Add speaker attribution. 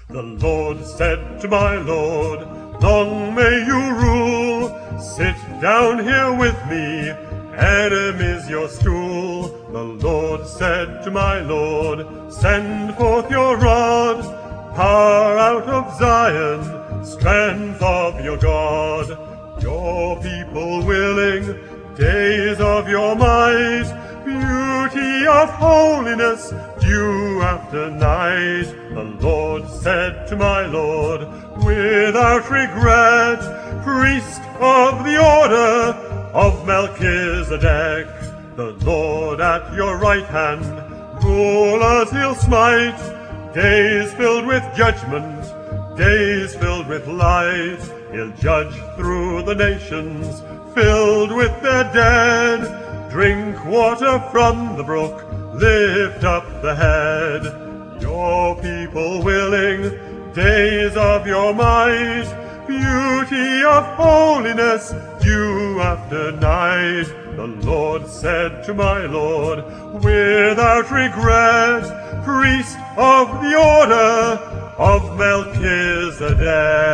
Speaker 1: The Lord said to my Lord, long may you rule. Sit down here with me, enemies your stool. The Lord said to my Lord, send forth your rod, power out of Zion, strength of your God. Your people willing, days of your might, beauty of holiness, dew after night. The Lord said to my Lord, without regret, priest of the order of Melchizedek. The Lord at your right hand, rulers he'll smite, days filled with judgment, days filled with light. He'll judge through the nations, filled with their dead. Drink water from the brook, lift up the head. Your people willing, days of your might, beauty of holiness, dew after night. The Lord said to my Lord, without regret, priest of the order of Melchizedek.